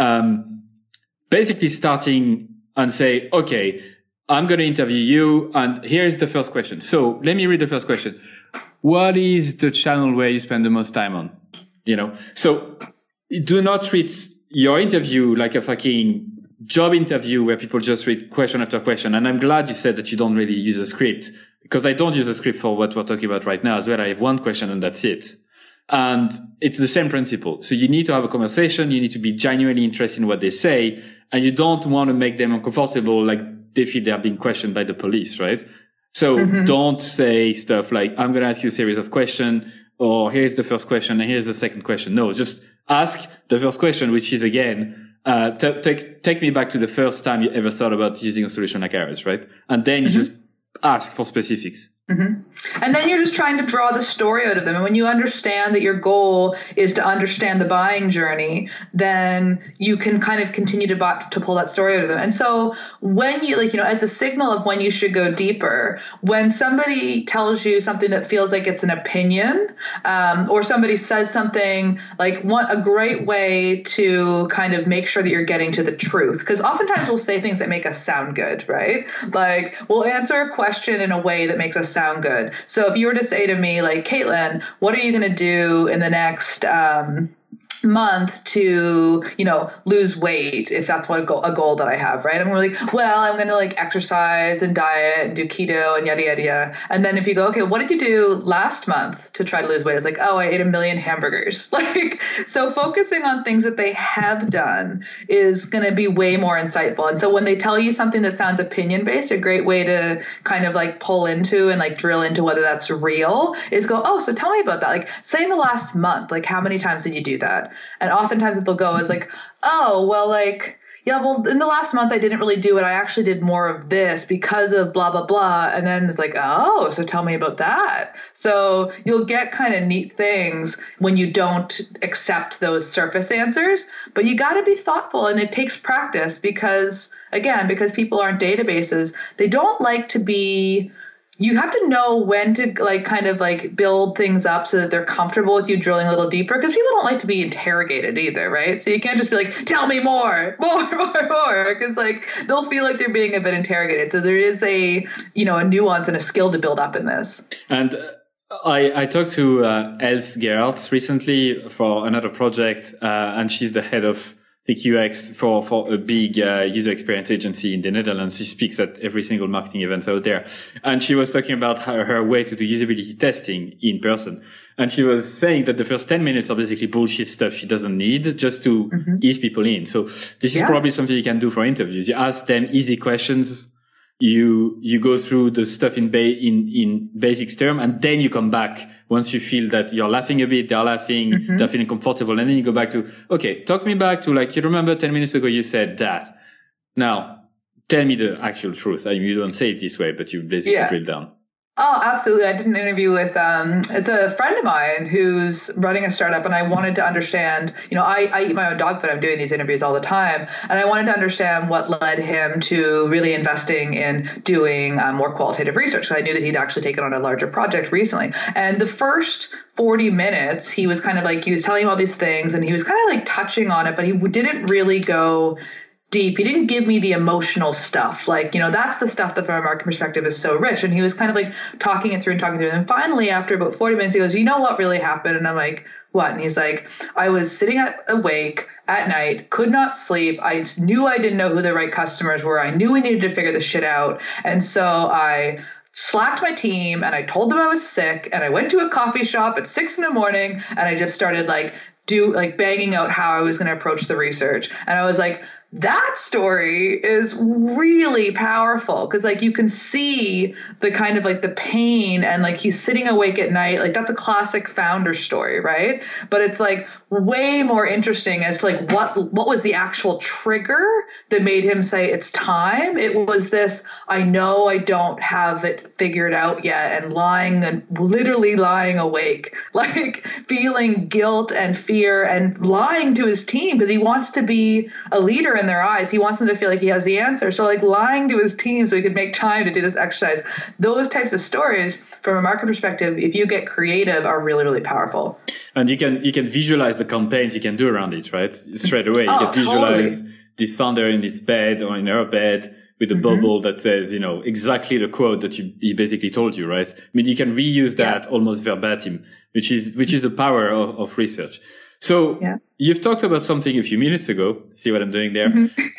basically starting and say, okay, I'm going to interview you, and here is the first question. So let me read the first question. What is the channel where you spend the most time on? So do not treat your interview like a fucking job interview where people just read question after question. And I'm glad you said that you don't really use a script, because I don't use a script for what we're talking about right now as well. I have one question and that's it. And it's the same principle. So you need to have a conversation. You need to be genuinely interested in what they say. And you don't want to make them uncomfortable, like they feel they're being questioned by the police, right? So don't say stuff like, I'm going to ask you a series of questions, or here's the first question and here's the second question. No, just ask the first question, which is again, take me back to the first time you ever thought about using a solution like ours, right? And then you just ask for specifics. Mm-hmm. And then you're just trying to draw the story out of them. And when you understand that your goal is to understand the buying journey, then you can kind of continue to pull that story out of them. And so when you, like, as a signal of when you should go deeper, when somebody tells you something that feels like it's an opinion, or somebody says something like a great way to kind of make sure that you're getting to the truth, because oftentimes we'll say things that make us sound good, right? Like we'll answer a question in a way that makes us sound good. So if you were to say to me, like, Caitlin, what are you going to do in the next month to, lose weight, if that's what a goal that I have, right? I'm really, well, I'm going to like exercise and diet and do keto and yada, yada, yada. And then if you go, okay, what did you do last month to try to lose weight? It's like, oh, I ate 1 million hamburgers. Like, so focusing on things that they have done is going to be way more insightful. And so when they tell you something that sounds opinion-based, a great way to kind of like pull into and like drill into whether that's real is go, oh, so tell me about that. Like, say in the last month, like how many times did you do that? And oftentimes what they'll go is like, oh, well, like, yeah, well, in the last month, I didn't really do it. I actually did more of this because of blah, blah, blah. And then it's like, oh, so tell me about that. So you'll get kind of neat things when you don't accept those surface answers, but you got to be thoughtful, and it takes practice because people aren't databases. They don't like to be. You have to know when to like kind of like build things up so that they're comfortable with you drilling a little deeper, because people don't like to be interrogated either, right? So you can't just be like, tell me more, because like they'll feel like they're being a bit interrogated. So there is a nuance and a skill to build up in this. And I talked to Els Gerards recently for another project, and she's the head of UX for a big user experience agency in the Netherlands. She speaks at every single marketing event out there. And she was talking about her way to do usability testing in person. And she was saying that the first 10 minutes are basically bullshit stuff she doesn't need just to ease people in. So this is probably something you can do for interviews. You ask them easy questions. You go through the stuff in basics term, and then you come back once you feel that you're laughing a bit, they're laughing, they're feeling comfortable. And then you go back to, okay, talk me back to like, you remember 10 minutes ago you said that. Now tell me the actual truth. I mean, you don't say it this way, but you basically drill down. Oh, absolutely. I did an interview with, it's a friend of mine who's running a startup, and I wanted to understand, I eat my own dog food. I'm doing these interviews all the time. And I wanted to understand what led him to really investing in doing more qualitative research. Because I knew that he'd actually taken on a larger project recently. And the first 40 minutes, he was kind of like, he was telling me all these things and he was kind of like touching on it, but he didn't really go deep. He didn't give me the emotional stuff. Like, that's the stuff that from a marketing perspective is so rich. And he was kind of like talking it through. And finally, after about 40 minutes, he goes, you know what really happened? And I'm like, what? And he's like, I was sitting awake at night, could not sleep. I knew I didn't know who the right customers were. I knew we needed to figure this shit out. And so I slacked my team and I told them I was sick, and I went to a coffee shop at 6 a.m. and I just started banging out how I was going to approach the research. And I was like, that story is really powerful, because like you can see the kind of like the pain, and like he's sitting awake at night. Like that's a classic founder story, right? But it's like way more interesting as to like what was the actual trigger that made him say it's time. It was this, I know I don't have it figured out yet, and literally lying awake, like feeling guilt and fear and lying to his team because he wants to be a leader in their eyes. He wants them to feel like he has the answer. So like lying to his team so he could make time to do this exercise. Those types of stories from a market perspective, if you get creative, are really, really powerful. And you can visualize the campaigns you can do around it, right? Straight away. You can visualize this founder in his bed or in her bed with a bubble that says, exactly the quote that he basically told you, right? I mean, you can reuse that almost verbatim, which is the power of research. So you've talked about something a few minutes ago. See what I'm doing there?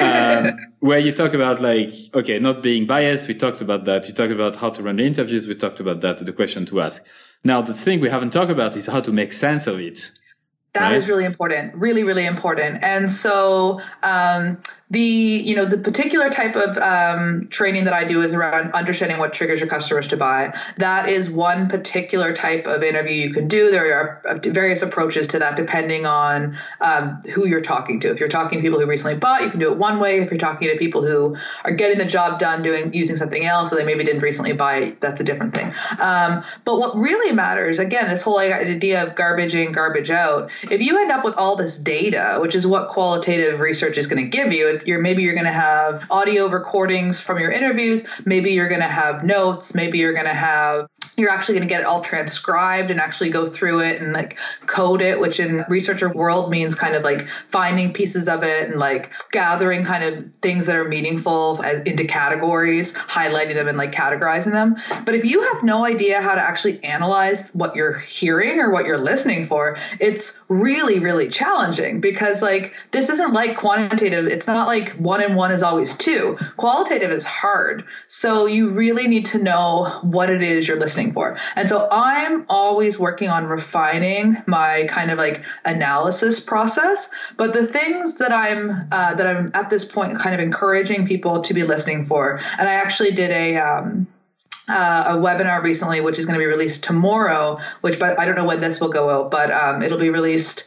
Where you talk about like, okay, not being biased. We talked about that. You talked about how to run the interviews. We talked about that, the question to ask. Now, the thing we haven't talked about is how to make sense of it. That is really important, really, really important. And so the particular type of training that I do is around understanding what triggers your customers to buy. That is one particular type of interview you can do. There are various approaches to that depending on who you're talking to. If you're talking to people who recently bought, you can do it one way. If you're talking to people who are getting the job done using something else, but they maybe didn't recently buy, that's a different thing. But what really matters, again, this whole idea of garbage in, garbage out, if you end up with all this data, which is what qualitative research is going to give you, maybe you're going to have audio recordings from your interviews. Maybe you're going to have notes. Maybe you're actually going to get it all transcribed and actually go through it and like code it, which in researcher world means kind of like finding pieces of it and like gathering kind of things that are meaningful into categories, highlighting them and like categorizing them. But if you have no idea how to actually analyze what you're hearing or what you're listening for, it's really, really challenging because like this isn't like quantitative. It's not like 1 and 1 is always 2. Qualitative is hard. So you really need to know what it is you're listening for. And so I'm always working on refining my kind of like analysis process. But the things that I'm at this point kind of encouraging people to be listening for, and I actually did a webinar recently, which is going to be released tomorrow, but I don't know when this will go out, but it'll be released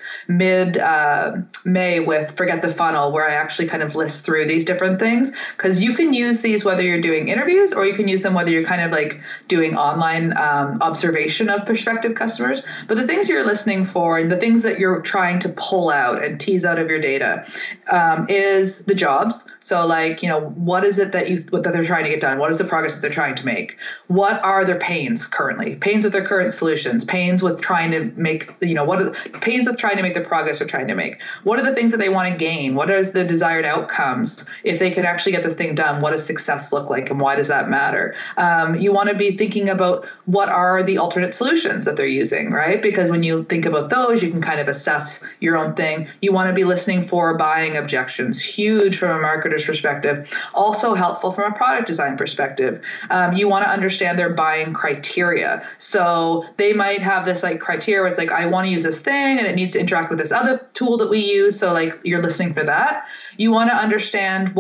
mid-May with Forget the Funnel, where I actually kind of list through these different things, because you can use these whether you're doing interviews or you can use them whether you're kind of like doing online observation of prospective customers. But the things you're listening for and the things that you're trying to pull out and tease out of your data is the jobs. So like, what is it that they're trying to get done? What is the progress that they're trying to make? What are their pains currently? Pains with their current solutions, pains with trying to make, pains with trying to make the progress they're trying to make. What are the things that they want to gain? What is the desired outcomes? If they can actually get the thing done, what does success look like and why does that matter? You want to be thinking about what are the alternate solutions that they're using, right? Because when you think about those, you can kind of assess your own thing. You want to be listening for buying objections, huge from a marketer's perspective, also helpful from a product design perspective. You want to understand their buying criteria. So they might have this like criteria where it's like, I want to use this thing and it needs to interact with this other tool that we use. So like you're listening for that. You want to understand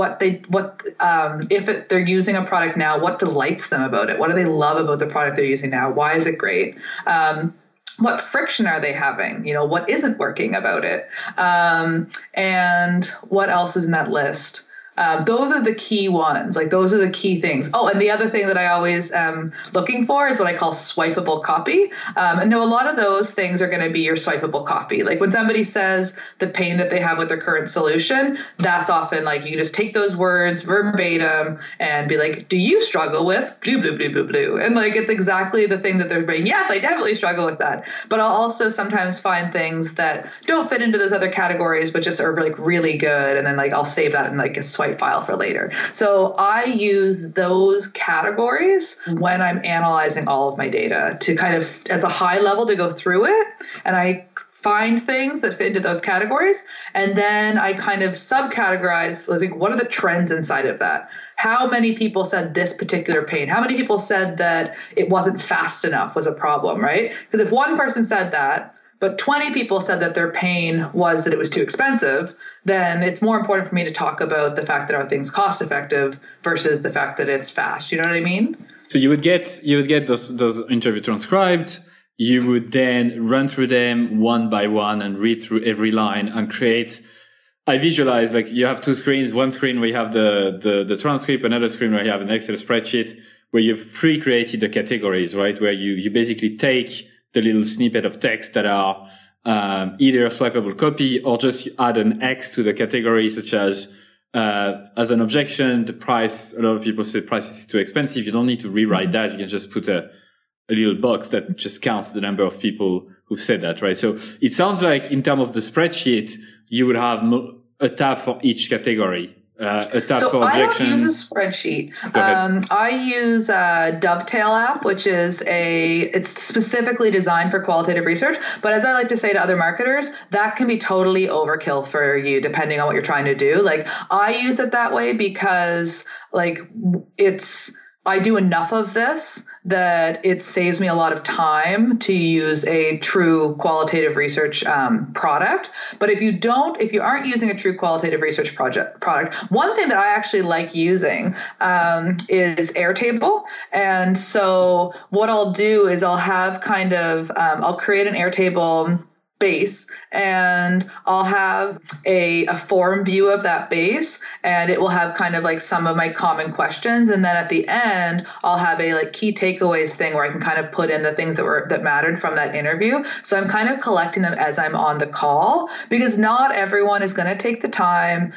if they're using a product now, what delights them about it? What do they love about the product they're using now? Why is it great? What friction are they having? What isn't working about it? And what else is in that list? Those are the key ones. Like those are the key things. Oh, and the other thing that I always am looking for is what I call swipeable copy. And a lot of those things are going to be your swipeable copy. Like when somebody says the pain that they have with their current solution, that's often like you can just take those words verbatim and be like, do you struggle with blue, blue, blue, blue, blue? And like it's exactly the thing that they're saying. Yes, I definitely struggle with that. But I'll also sometimes find things that don't fit into those other categories, but just are like really good. And then like I'll save that in like a swipe file for later. So I use those categories when I'm analyzing all of my data to kind of, as a high level, to go through it. And I find things that fit into those categories. And then I kind of subcategorize, like, what are the trends inside of that? How many people said this particular pain? How many people said that it wasn't fast enough was a problem, right? Because if one person said that, but 20 people said that their pain was that it was too expensive, then it's more important for me to talk about the fact that our thing's cost effective versus the fact that it's fast. You know what I mean? So you would get those interviews transcribed. You would then run through them one by one and read through every line and create. I visualize like you have two screens, one screen where you have the transcript, another screen where you have an Excel spreadsheet where you've pre-created the categories, right? Where you basically take the little snippet of text that are either a swipeable copy or just add an X to the category, such as an objection, the price. A lot of people say price is too expensive. You don't need to rewrite that. You can just put a little box that just counts the number of people who said that, right? So it sounds like in terms of the spreadsheet, you would have a tab for each category. A tab for objection. I don't use a spreadsheet. I use a Dovetail app, which is it's specifically designed for qualitative research. But as I like to say to other marketers, that can be totally overkill for you, depending on what you're trying to do. Like I use it that way because like it's I do enough of this that it saves me a lot of time to use a true qualitative research product. But if you aren't using a true qualitative research product, one thing that I actually like using is Airtable. And so what I'll do is I'll have I'll create an Airtable base, and I'll have a form view of that base, and it will have kind of like some of my common questions. And then at the end, I'll have a like key takeaways thing where I can kind of put in the things that mattered from that interview. So I'm kind of collecting them as I'm on the call, because not everyone is going to take the time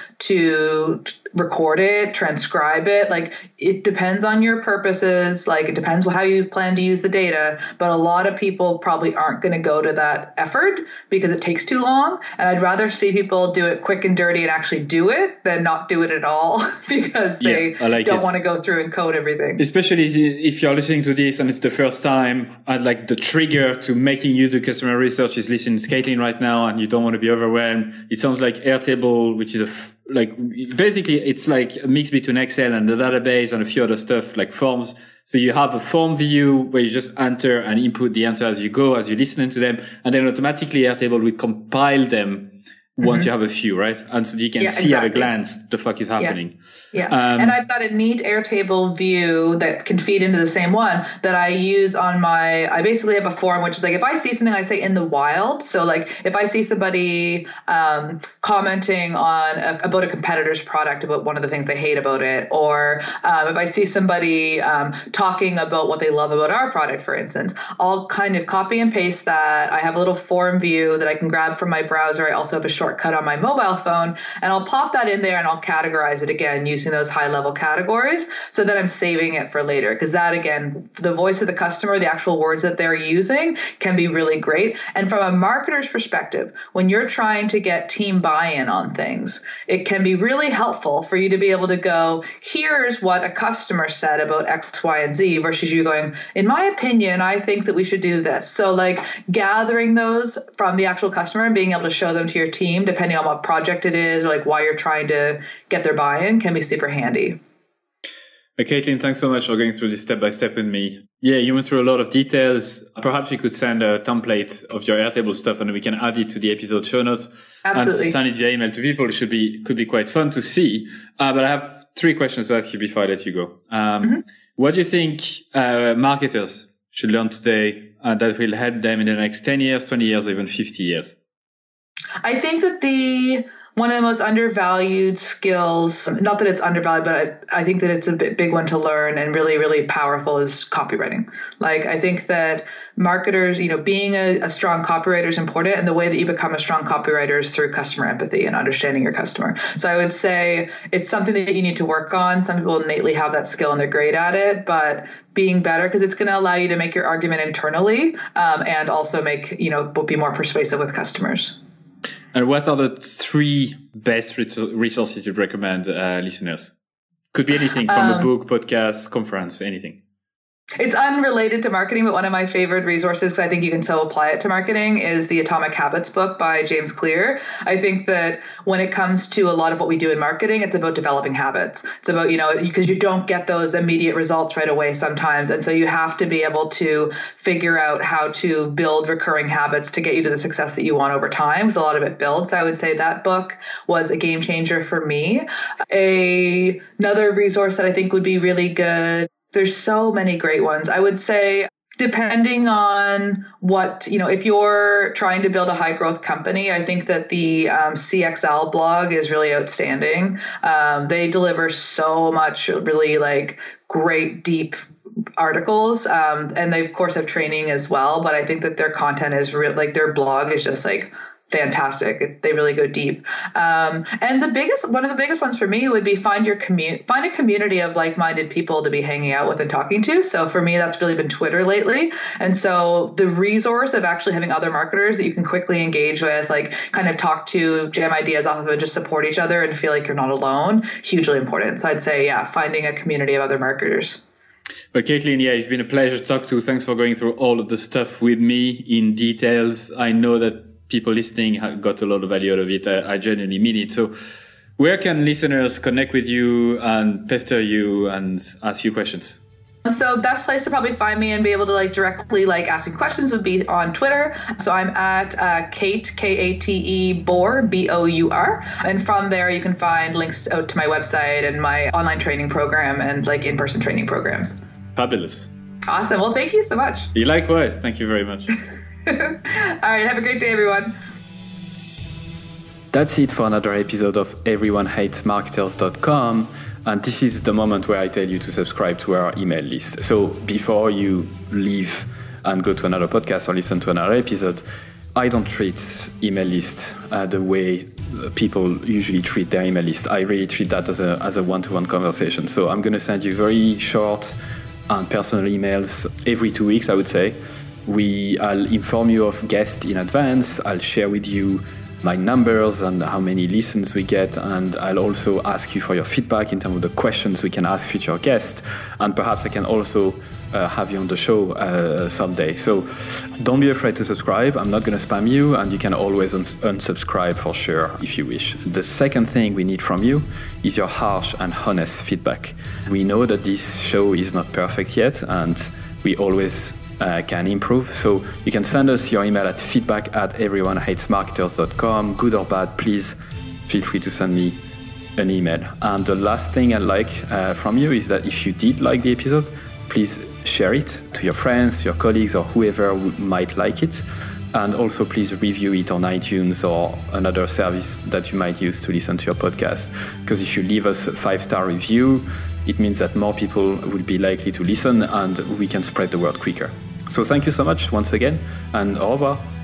to record it, transcribe it. Like, it depends on your purposes. Like, it depends how you plan to use the data. But a lot of people probably aren't going to go to that effort because it takes too long. And I'd rather see people do it quick and dirty and actually do it than not do it at all because they don't want to go through and code everything. Especially if you're listening to this and it's the first time, I'd like the trigger to making you do customer research is listening to Caitlin right now, and you don't want to be overwhelmed. It sounds like Airtable, which is basically it's like a mix between Excel and the database and a few other stuff like forms. So you have a form view where you just enter and input the answer as you go, as you listen to them, and then automatically Airtable will compile them once you have a few, right? And so you can see at a glance the fuck is happening. Yeah. And I've got a neat Airtable view that can feed into the same one that I use on I basically have a form, which is like, if I see something I say in the wild. So like if I see somebody commenting about a competitor's product, about one of the things they hate about it, or if I see somebody talking about what they love about our product, for instance, I'll kind of copy and paste that. I have a little form view that I can grab from my browser. I also have a shortcut on my mobile phone, and I'll pop that in there and I'll categorize it again using those high level categories so that I'm saving it for later. Because that, again, the voice of the customer, the actual words that they're using can be really great. And from a marketer's perspective, when you're trying to get team buy-in on things, it can be really helpful for you to be able to go, here's what a customer said about X, Y, and Z, versus you going, in my opinion, I think that we should do this. So like gathering those from the actual customer and being able to show them to your team, depending on what project it is, or like why you're trying to get their buy-in, can be super handy. Caitlin, thanks so much for going through this step-by-step with me. Yeah, you went through a lot of details. Perhaps you could send a template of your Airtable stuff and we can add it to the episode show notes. Absolutely. And send it via email to people. It could be quite fun to see. But I have 3 questions to ask you before I let you go. What do you think marketers should learn today that will help them in the next 10 years, 20 years, or even 50 years? I think that one of the most undervalued skills, not that it's undervalued, but I think that it's a big one to learn and really, really powerful, is copywriting. Like, I think that marketers, being a strong copywriter is important. And the way that you become a strong copywriter is through customer empathy and understanding your customer. So I would say it's something that you need to work on. Some people innately have that skill and they're great at it, but being better, because it's going to allow you to make your argument internally and also be more persuasive with customers. And what are the 3 best resources you'd recommend listeners? Could be anything from a book, podcast, conference, anything. It's unrelated to marketing, but one of my favorite resources, because I think you can so apply it to marketing, is the Atomic Habits book by James Clear. I think that when it comes to a lot of what we do in marketing, it's about developing habits. It's about, because you don't get those immediate results right away sometimes. And so you have to be able to figure out how to build recurring habits to get you to the success that you want over time, because a lot of it builds. So I would say that book was a game changer for me. Another resource that I think would be really good, there's so many great ones. I would say, depending on what, if you're trying to build a high growth company, I think that the CXL blog is really outstanding. They deliver so much really great, deep articles. And they of course have training as well, but I think that their content is their blog is just fantastic. They really go deep. And one of the biggest ones for me would be find a community of like-minded people to be hanging out with and talking to. So for me, that's really been Twitter lately. And so the resource of actually having other marketers that you can quickly engage with, kind of talk to, jam ideas off of, and just support each other and feel like you're not alone, hugely important. So I'd say, finding a community of other marketers. But Caitlin, it's been a pleasure to talk to. Thanks for going through all of the stuff with me in details. I know that people listening have got a lot of value out of it. I genuinely mean it. So where can listeners connect with you and pester you and ask you questions? So best place to probably find me and be able to like directly like ask me questions would be on Twitter. So I'm at Kate, Kate Bour, Bour. And from there you can find links out to my website and my online training program and like in-person training programs. Fabulous. Awesome. Well, thank you so much. Likewise. Thank you very much. All right. Have a great day, everyone. That's it for another episode of everyonehatesmarketers.com. And this is the moment where I tell you to subscribe to our email list. So before you leave and go to another podcast or listen to another episode, I don't treat email list the way people usually treat their email list. I really treat that as a one-to-one conversation. So I'm going to send you very short and personal emails every 2 weeks, I would say. I'll inform you of guests in advance. I'll share with you my numbers and how many listens we get, and I'll also ask you for your feedback in terms of the questions we can ask future guests, and perhaps I can also have you on the show someday. So don't be afraid to subscribe. I'm not going to spam you, and you can always unsubscribe for sure if you wish. The second thing we need from you is your harsh and honest feedback. We know that this show is not perfect yet, and we always can improve. So you can send us your email at feedback@everyonehatesmarketers.com. Good or bad, please feel free to send me an email. And the last thing I'd like from you is that if you did like the episode, please share it to your friends, your colleagues, or whoever might like it. And also please review it on iTunes or another service that you might use to listen to your podcast. Because if you leave us a 5-star review, it means that more people will be likely to listen and we can spread the word quicker. So thank you so much once again, and au revoir.